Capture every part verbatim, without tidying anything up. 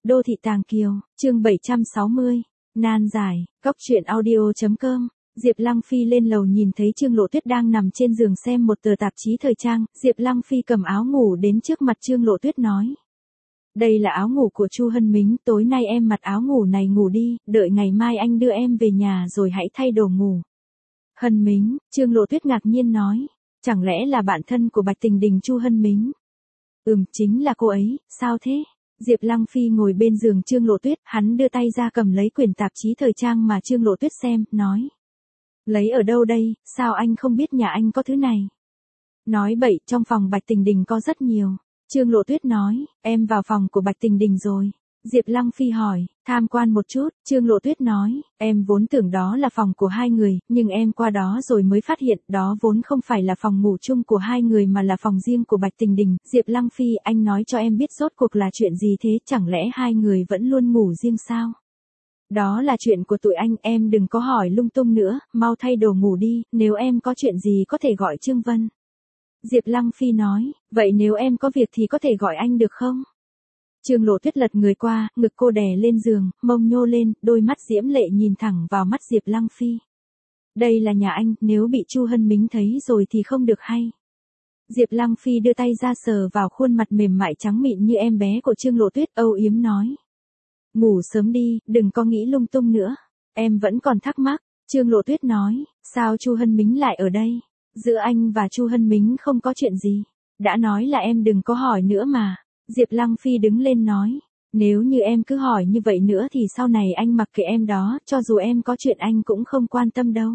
Đô thị Tàng Kiều, chương bảy trăm sáu mươi, nan giải, góc truyện audio.com. Diệp Lăng Phi lên lầu nhìn thấy Trương Lộ Tuyết đang nằm trên giường xem một tờ tạp chí thời trang, Diệp Lăng Phi cầm áo ngủ đến trước mặt Trương Lộ Tuyết nói. Đây là áo ngủ của Chu Hân Mính, tối nay em mặc áo ngủ này ngủ đi, đợi ngày mai anh đưa em về nhà rồi hãy thay đồ ngủ. Hân Mính, Trương Lộ Tuyết ngạc nhiên nói, chẳng lẽ là bạn thân của Bạch Tình Đình Chu Hân Mính? Ừm, chính là cô ấy, sao thế? Diệp Lăng Phi ngồi bên giường Trương Lộ Tuyết, hắn đưa tay ra cầm lấy quyển tạp chí thời trang mà Trương Lộ Tuyết xem, nói. Lấy ở đâu đây, sao anh không biết nhà anh có thứ này? Nói bậy, trong phòng Bạch Tình Đình có rất nhiều. Trương Lộ Tuyết nói, em vào phòng của Bạch Tình Đình rồi. Diệp Lăng Phi hỏi, tham quan một chút, Trương Lộ Tuyết nói, em vốn tưởng đó là phòng của hai người, nhưng em qua đó rồi mới phát hiện đó vốn không phải là phòng ngủ chung của hai người mà là phòng riêng của Bạch Tình Đình. Diệp Lăng Phi, anh nói cho em biết rốt cuộc là chuyện gì thế, chẳng lẽ hai người vẫn luôn ngủ riêng sao? Đó là chuyện của tụi anh, em đừng có hỏi lung tung nữa, mau thay đồ ngủ đi, nếu em có chuyện gì có thể gọi Trương Vân. Diệp Lăng Phi nói, vậy nếu em có việc thì có thể gọi anh được không? Trương Lộ Tuyết lật người qua, ngực cô đè lên giường, mông nhô lên, đôi mắt diễm lệ nhìn thẳng vào mắt Diệp Lăng Phi. Đây là nhà anh, nếu bị Chu Hân Mính thấy rồi thì không được hay. Diệp Lăng Phi đưa tay ra sờ vào khuôn mặt mềm mại trắng mịn như em bé của Trương Lộ Tuyết, âu yếm nói. Ngủ sớm đi, đừng có nghĩ lung tung nữa. Em vẫn còn thắc mắc. Trương Lộ Tuyết nói, sao Chu Hân Mính lại ở đây? Giữa anh và Chu Hân Mính không có chuyện gì. Đã nói là em đừng có hỏi nữa mà. Diệp Lăng Phi đứng lên nói, nếu như em cứ hỏi như vậy nữa thì sau này anh mặc kệ em đó, cho dù em có chuyện anh cũng không quan tâm đâu.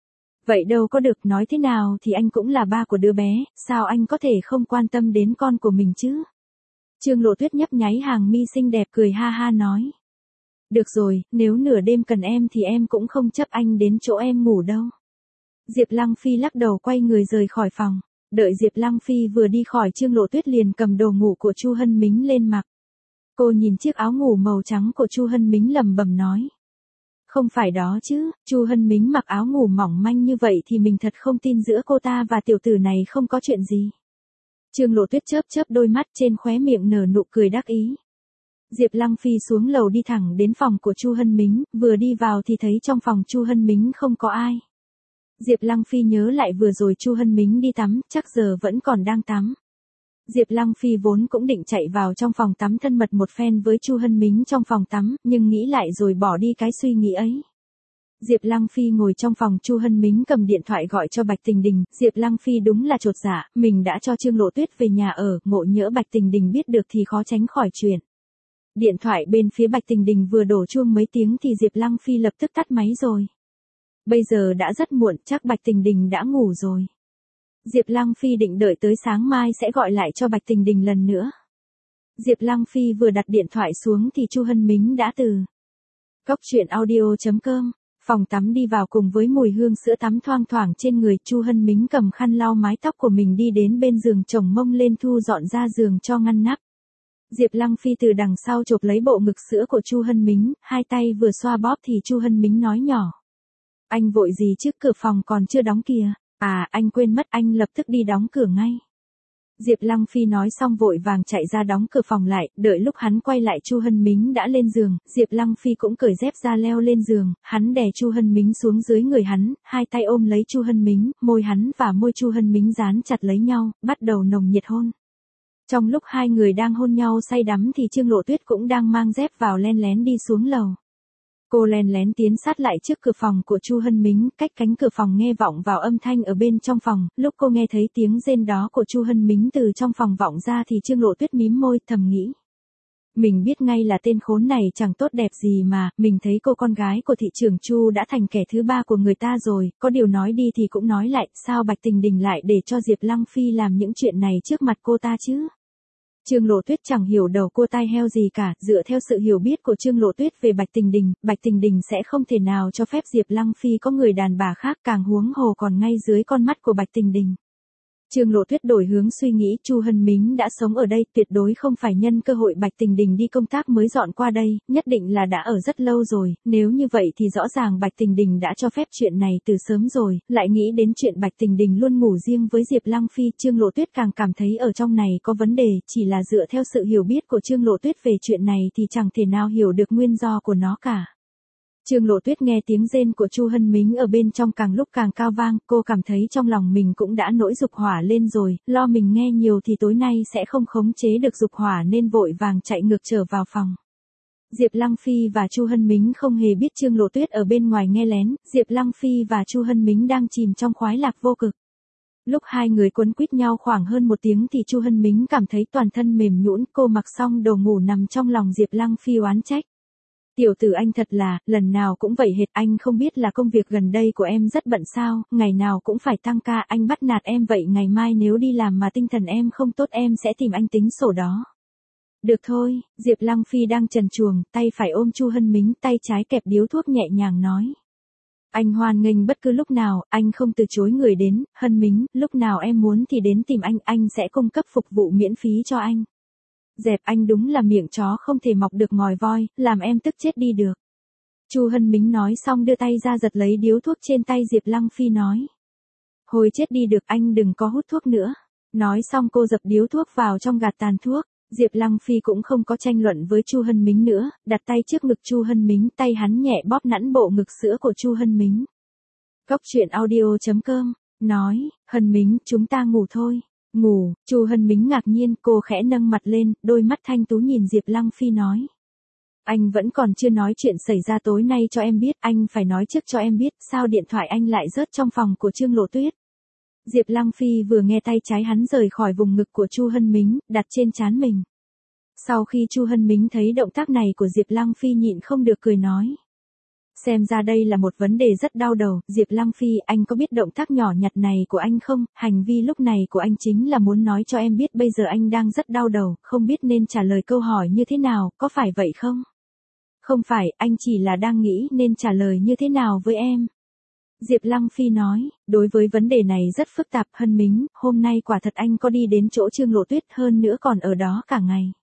Vậy đâu có được, nói thế nào thì anh cũng là ba của đứa bé, sao anh có thể không quan tâm đến con của mình chứ? Trương Lộ Tuyết nhấp nháy hàng mi xinh đẹp cười ha ha nói. Được rồi, nếu nửa đêm cần em thì em cũng không chấp anh đến chỗ em ngủ đâu. Diệp Lăng Phi lắc đầu quay người rời khỏi phòng. Đợi Diệp Lăng Phi vừa đi khỏi, Trương Lộ Tuyết liền cầm đồ ngủ của Chu Hân Mính lên mặc. Cô nhìn chiếc áo ngủ màu trắng của Chu Hân Mính lẩm bẩm nói. Không phải đó chứ, Chu Hân Mính mặc áo ngủ mỏng manh như vậy thì mình thật không tin giữa cô ta và tiểu tử này không có chuyện gì. Trương Lộ Tuyết chớp chớp đôi mắt, trên khóe miệng nở nụ cười đắc ý. Diệp Lăng Phi xuống lầu đi thẳng đến phòng của Chu Hân Mính, vừa đi vào thì thấy trong phòng Chu Hân Mính không có ai. Diệp Lăng Phi nhớ lại vừa rồi Chu Hân Mính đi tắm, chắc giờ vẫn còn đang tắm. Diệp Lăng Phi vốn cũng định chạy vào trong phòng tắm thân mật một phen với Chu Hân Mính trong phòng tắm, nhưng nghĩ lại rồi bỏ đi cái suy nghĩ ấy. Diệp Lăng Phi ngồi trong phòng, Chu Hân Mính cầm điện thoại gọi cho Bạch Tình Đình, Diệp Lăng Phi đúng là chột dạ, mình đã cho Trương Lộ Tuyết về nhà ở, ngộ nhỡ Bạch Tình Đình biết được thì khó tránh khỏi chuyện. Điện thoại bên phía Bạch Tình Đình vừa đổ chuông mấy tiếng thì Diệp Lăng Phi lập tức tắt máy rồi. Bây giờ đã rất muộn, chắc Bạch Tình Đình đã ngủ rồi. Diệp Lăng Phi định đợi tới sáng mai sẽ gọi lại cho Bạch Tình Đình lần nữa. Diệp Lăng Phi vừa đặt điện thoại xuống thì Chu Hân Mính đã từ góc truyện audio.com, phòng tắm đi vào cùng với mùi hương sữa tắm thoang thoảng trên người. Chu Hân Mính cầm khăn lau mái tóc của mình đi đến bên giường, chồng mông lên thu dọn ra giường cho ngăn nắp. Diệp Lăng Phi từ đằng sau chộp lấy bộ ngực sữa của Chu Hân Mính, hai tay vừa xoa bóp thì Chu Hân Mính nói nhỏ. Anh vội gì chứ, cửa phòng còn chưa đóng kìa. À, anh quên mất, anh lập tức đi đóng cửa ngay. Diệp Lăng Phi nói xong vội vàng chạy ra đóng cửa phòng lại, đợi lúc hắn quay lại Chu Hân Mính đã lên giường, Diệp Lăng Phi cũng cởi dép ra leo lên giường, hắn đè Chu Hân Mính xuống dưới người hắn, hai tay ôm lấy Chu Hân Mính, môi hắn và môi Chu Hân Mính dán chặt lấy nhau, bắt đầu nồng nhiệt hôn. Trong lúc hai người đang hôn nhau say đắm thì Trương Lộ Tuyết cũng đang mang dép vào len lén đi xuống lầu. Cô len lén tiến sát lại trước cửa phòng của Chu Hân Mính, cách cánh cửa phòng nghe vọng vào âm thanh ở bên trong phòng, lúc cô nghe thấy tiếng rên đó của Chu Hân Mính từ trong phòng vọng ra thì Trương Lộ Tuyết mím môi thầm nghĩ. Mình biết ngay là tên khốn này chẳng tốt đẹp gì mà, mình thấy cô con gái của thị trưởng Chu đã thành kẻ thứ ba của người ta rồi, có điều nói đi thì cũng nói lại, sao Bạch Tình Đình lại để cho Diệp Lăng Phi làm những chuyện này trước mặt cô ta chứ? Trương Lộ Tuyết chẳng hiểu đầu cua tai heo gì cả, dựa theo sự hiểu biết của Trương Lộ Tuyết về Bạch Tình Đình, Bạch Tình Đình sẽ không thể nào cho phép Diệp Lăng Phi có người đàn bà khác, càng huống hồ còn ngay dưới con mắt của Bạch Tình Đình. Trương Lộ Tuyết đổi hướng suy nghĩ, Chu Hân Mính đã sống ở đây, tuyệt đối không phải nhân cơ hội Bạch Tình Đình đi công tác mới dọn qua đây, nhất định là đã ở rất lâu rồi, nếu như vậy thì rõ ràng Bạch Tình Đình đã cho phép chuyện này từ sớm rồi, lại nghĩ đến chuyện Bạch Tình Đình luôn ngủ riêng với Diệp Lăng Phi, Trương Lộ Tuyết càng cảm thấy ở trong này có vấn đề, chỉ là dựa theo sự hiểu biết của Trương Lộ Tuyết về chuyện này thì chẳng thể nào hiểu được nguyên do của nó cả. Trương Lộ Tuyết nghe tiếng rên của Chu Hân Mính ở bên trong càng lúc càng cao vang, cô cảm thấy trong lòng mình cũng đã nổi dục hỏa lên rồi, lo mình nghe nhiều thì tối nay sẽ không khống chế được dục hỏa nên vội vàng chạy ngược trở vào phòng. Diệp Lăng Phi và Chu Hân Mính không hề biết Trương Lộ Tuyết ở bên ngoài nghe lén, Diệp Lăng Phi và Chu Hân Mính đang chìm trong khoái lạc vô cực. Lúc hai người quấn quýt nhau khoảng hơn một tiếng thì Chu Hân Mính cảm thấy toàn thân mềm nhũn, cô mặc xong đồ ngủ nằm trong lòng Diệp Lăng Phi oán trách. Tiểu tử anh thật là, lần nào cũng vậy hệt, anh không biết là công việc gần đây của em rất bận sao, ngày nào cũng phải tăng ca, anh bắt nạt em vậy, ngày mai nếu đi làm mà tinh thần em không tốt em sẽ tìm anh tính sổ đó. Được thôi, Diệp Lăng Phi đang trần truồng, tay phải ôm Chu Hân Mính, tay trái kẹp điếu thuốc nhẹ nhàng nói. Anh hoan nghênh bất cứ lúc nào, anh không từ chối người đến, Hân Mính, lúc nào em muốn thì đến tìm anh, anh sẽ cung cấp phục vụ miễn phí cho anh. Dẹp, anh đúng là miệng chó không thể mọc được ngòi voi, làm em tức chết đi được. Chu Hân Mính nói xong đưa tay ra giật lấy điếu thuốc trên tay Diệp Lăng Phi nói. Hồi chết đi được, anh đừng có hút thuốc nữa. Nói xong cô dập điếu thuốc vào trong gạt tàn thuốc. Diệp Lăng Phi cũng không có tranh luận với Chu Hân Mính nữa, đặt tay trước ngực Chu Hân Mính, tay hắn nhẹ bóp nắn bộ ngực sữa của Chu Hân Mính. Cốc truyện audio chấm com nói, Hân Mính, chúng ta ngủ thôi. Ngủ, Chu Hân Mính ngạc nhiên, cô khẽ nâng mặt lên, đôi mắt thanh tú nhìn Diệp Lăng Phi nói. Anh vẫn còn chưa nói chuyện xảy ra tối nay cho em biết, anh phải nói trước cho em biết, sao điện thoại anh lại rớt trong phòng của Trương Lộ Tuyết. Diệp Lăng Phi vừa nghe tay trái hắn rời khỏi vùng ngực của Chu Hân Mính, đặt trên trán mình. Sau khi Chu Hân Mính thấy động tác này của Diệp Lăng Phi nhịn không được cười nói. Xem ra đây là một vấn đề rất đau đầu, Diệp Lăng Phi, anh có biết động tác nhỏ nhặt này của anh không, hành vi lúc này của anh chính là muốn nói cho em biết bây giờ anh đang rất đau đầu, không biết nên trả lời câu hỏi như thế nào, có phải vậy không? Không phải, anh chỉ là đang nghĩ nên trả lời như thế nào với em. Diệp Lăng Phi nói, đối với vấn đề này rất phức tạp, Hân Mính, hôm nay quả thật anh có đi đến chỗ Trương Lộ Tuyết, hơn nữa còn ở đó cả ngày.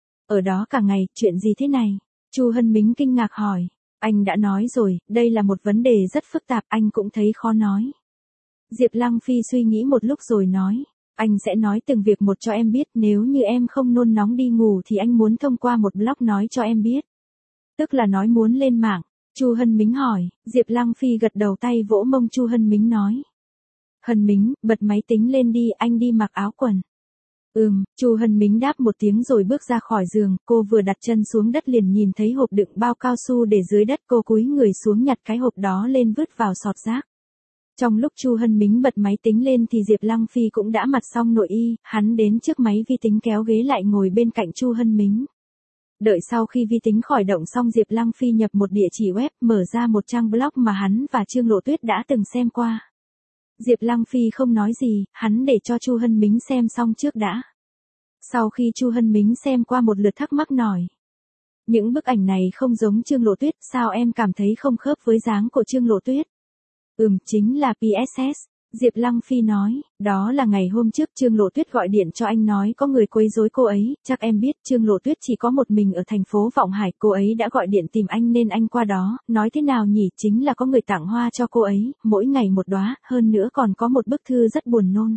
Ở đó cả ngày, chuyện gì thế này? Chu Hân Mính kinh ngạc hỏi. Anh đã nói rồi, đây là một vấn đề rất phức tạp, anh cũng thấy khó nói. Diệp Lăng Phi suy nghĩ một lúc rồi nói, anh sẽ nói từng việc một cho em biết, nếu như em không nôn nóng đi ngủ thì anh muốn thông qua một blog nói cho em biết. Tức là nói muốn lên mạng. Chu Hân Mính hỏi, Diệp Lăng Phi gật đầu, tay vỗ mông Chu Hân Mính nói. Hân Mính, bật máy tính lên đi, anh đi mặc áo quần. Ừm, Chu Hân Mính đáp một tiếng rồi bước ra khỏi giường, cô vừa đặt chân xuống đất liền nhìn thấy hộp đựng bao cao su để dưới đất, cô cúi người xuống nhặt cái hộp đó lên vứt vào sọt rác. Trong lúc Chu Hân Mính bật máy tính lên thì Diệp Lăng Phi cũng đã mặc xong nội y, hắn đến trước máy vi tính kéo ghế lại ngồi bên cạnh Chu Hân Mính. Đợi sau khi vi tính khởi động xong Diệp Lăng Phi nhập một địa chỉ web, mở ra một trang blog mà hắn và Trương Lộ Tuyết đã từng xem qua. Diệp Lăng Phi không nói gì, hắn để cho Chu Hân Mính xem xong trước đã. Sau khi Chu Hân Mính xem qua một lượt thắc mắc nói. Những bức ảnh này không giống Trương Lộ Tuyết, sao em cảm thấy không khớp với dáng của Trương Lộ Tuyết? Ừm, chính là pê ét ét. Diệp Lăng Phi nói, đó là ngày hôm trước Trương Lộ Tuyết gọi điện cho anh nói có người quấy rối cô ấy, chắc em biết Trương Lộ Tuyết chỉ có một mình ở thành phố Vọng Hải, cô ấy đã gọi điện tìm anh nên anh qua đó, nói thế nào nhỉ, chính là có người tặng hoa cho cô ấy, mỗi ngày một đóa, hơn nữa còn có một bức thư rất buồn nôn.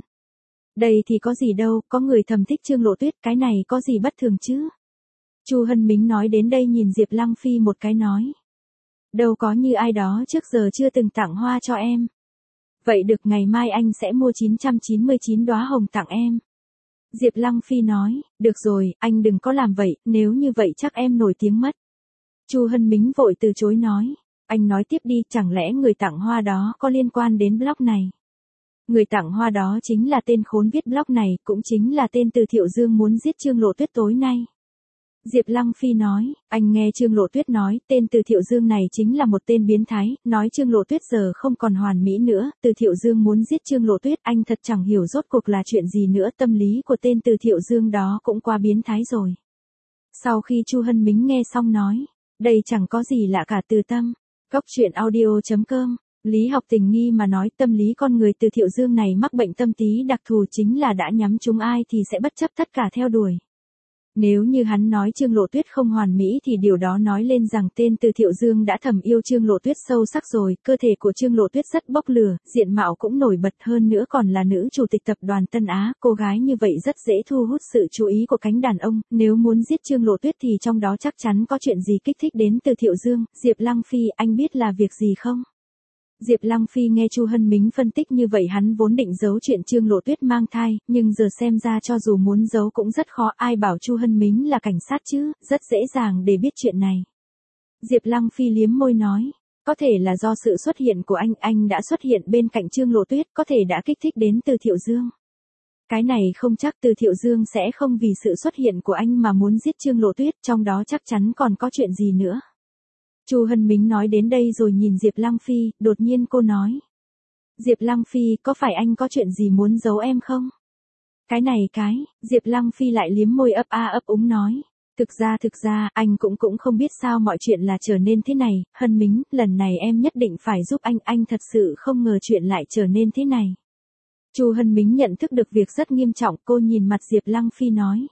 Đây thì có gì đâu, có người thầm thích Trương Lộ Tuyết, cái này có gì bất thường chứ? Chu Hân Mính nói đến đây nhìn Diệp Lăng Phi một cái nói. Đâu có như ai đó trước giờ chưa từng tặng hoa cho em. Vậy được, ngày mai anh sẽ mua chín trăm chín mươi chín đóa hồng tặng em. Diệp Lăng Phi nói, được rồi, anh đừng có làm vậy, nếu như vậy chắc em nổi tiếng mất. Chu Hân Mính vội từ chối nói, anh nói tiếp đi, chẳng lẽ người tặng hoa đó có liên quan đến blog này? Người tặng hoa đó chính là tên khốn viết blog này, cũng chính là tên Từ Thiệu Dương muốn giết Trương Lộ Tuyết tối nay. Diệp Lăng Phi nói, anh nghe Trương Lộ Tuyết nói, tên Từ Thiệu Dương này chính là một tên biến thái, nói Trương Lộ Tuyết giờ không còn hoàn mỹ nữa, Từ Thiệu Dương muốn giết Trương Lộ Tuyết, anh thật chẳng hiểu rốt cuộc là chuyện gì nữa, tâm lý của tên Từ Thiệu Dương đó cũng quá biến thái rồi. Sau khi Chu Hân Mính nghe xong nói, đây chẳng có gì lạ cả, từ tâm, cốc truyện audio chấm com Lý học tình nghi mà nói tâm lý con người Từ Thiệu Dương này mắc bệnh tâm tí đặc thù chính là đã nhắm trúng ai thì sẽ bất chấp tất cả theo đuổi. Nếu như hắn nói Trương Lộ Tuyết không hoàn mỹ thì điều đó nói lên rằng tên Từ Thiệu Dương đã thầm yêu Trương Lộ Tuyết sâu sắc rồi, cơ thể của Trương Lộ Tuyết rất bốc lửa, diện mạo cũng nổi bật hơn nữa còn là nữ chủ tịch tập đoàn Tân Á, cô gái như vậy rất dễ thu hút sự chú ý của cánh đàn ông, nếu muốn giết Trương Lộ Tuyết thì trong đó chắc chắn có chuyện gì kích thích đến Từ Thiệu Dương. Diệp Lăng Phi, anh biết là việc gì không? Diệp Lăng Phi nghe Chu Hân Mính phân tích như vậy hắn vốn định giấu chuyện Trương Lộ Tuyết mang thai, nhưng giờ xem ra cho dù muốn giấu cũng rất khó, ai bảo Chu Hân Mính là cảnh sát chứ, rất dễ dàng để biết chuyện này. Diệp Lăng Phi liếm môi nói, có thể là do sự xuất hiện của anh, anh đã xuất hiện bên cạnh Trương Lộ Tuyết, có thể đã kích thích đến Từ Thiệu Dương. Cái này không chắc Từ Thiệu Dương sẽ không vì sự xuất hiện của anh mà muốn giết Trương Lộ Tuyết, trong đó chắc chắn còn có chuyện gì nữa. Chu Hân Mính nói đến đây rồi nhìn Diệp Lăng Phi, đột nhiên cô nói. Diệp Lăng Phi, có phải anh có chuyện gì muốn giấu em không? Cái này cái, Diệp Lăng Phi lại liếm môi ấp a ấp úng nói. Thực ra thực ra, anh cũng cũng không biết sao mọi chuyện là trở nên thế này, Hân Mính, lần này em nhất định phải giúp anh, anh thật sự không ngờ chuyện lại trở nên thế này. Chu Hân Mính nhận thức được việc rất nghiêm trọng, cô nhìn mặt Diệp Lăng Phi nói.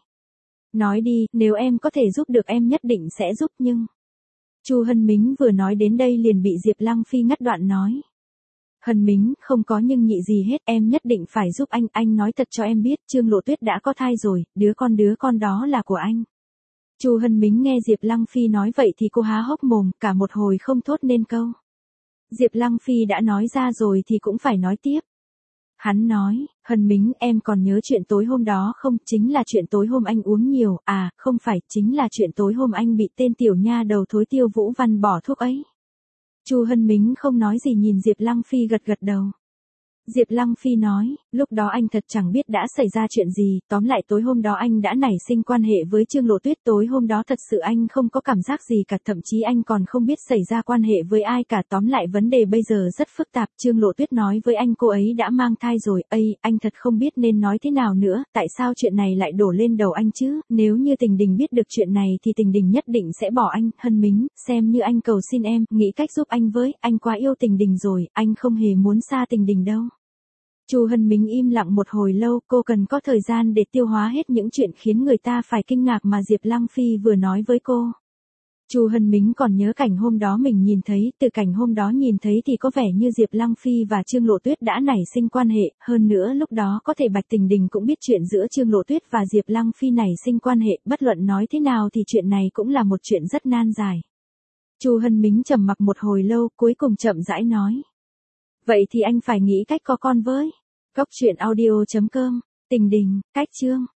Nói đi, nếu em có thể giúp được em nhất định sẽ giúp nhưng... Chu Hân Mính vừa nói đến đây liền bị Diệp Lăng Phi ngắt đoạn nói. Hân Mính, không có nhưng nhị gì hết, em nhất định phải giúp anh, anh nói thật cho em biết, Trương Lộ Tuyết đã có thai rồi, đứa con đứa con đó là của anh. Chu Hân Mính nghe Diệp Lăng Phi nói vậy thì cô há hốc mồm, cả một hồi không thốt nên câu. Diệp Lăng Phi đã nói ra rồi thì cũng phải nói tiếp. Hắn nói, Hân Mính, em còn nhớ chuyện tối hôm đó không, chính là chuyện tối hôm anh uống nhiều, à, không phải, chính là chuyện tối hôm anh bị tên tiểu nha đầu thối Tiêu Vũ Văn bỏ thuốc ấy. Chu Hân Mính không nói gì nhìn Diệp Lăng Phi gật gật đầu. Diệp Lăng Phi nói, lúc đó anh thật chẳng biết đã xảy ra chuyện gì, tóm lại tối hôm đó anh đã nảy sinh quan hệ với Trương Lộ Tuyết, tối hôm đó thật sự anh không có cảm giác gì cả, thậm chí anh còn không biết xảy ra quan hệ với ai cả, tóm lại vấn đề bây giờ rất phức tạp, Trương Lộ Tuyết nói với anh cô ấy đã mang thai rồi, ây, anh thật không biết nên nói thế nào nữa, tại sao chuyện này lại đổ lên đầu anh chứ, nếu như Tình Đình biết được chuyện này thì Tình Đình nhất định sẽ bỏ anh, Hân Mính, xem như anh cầu xin em, nghĩ cách giúp anh với, anh quá yêu Tình Đình rồi, anh không hề muốn xa Tình Đình đâu. Chu Hân Mính im lặng một hồi lâu, cô cần có thời gian để tiêu hóa hết những chuyện khiến người ta phải kinh ngạc mà Diệp Lăng Phi vừa nói với cô. Chu Hân Mính còn nhớ cảnh hôm đó mình nhìn thấy, từ cảnh hôm đó nhìn thấy thì có vẻ như Diệp Lăng Phi và Trương Lộ Tuyết đã nảy sinh quan hệ, hơn nữa lúc đó có thể Bạch Tình Đình cũng biết chuyện giữa Trương Lộ Tuyết và Diệp Lăng Phi nảy sinh quan hệ, bất luận nói thế nào thì chuyện này cũng là một chuyện rất nan giải. Chu Hân Mính trầm mặc một hồi lâu, cuối cùng chậm rãi nói. Vậy thì anh phải nghĩ cách có con với. Cốc truyện audio chấm com, Tình Đình, cách chương.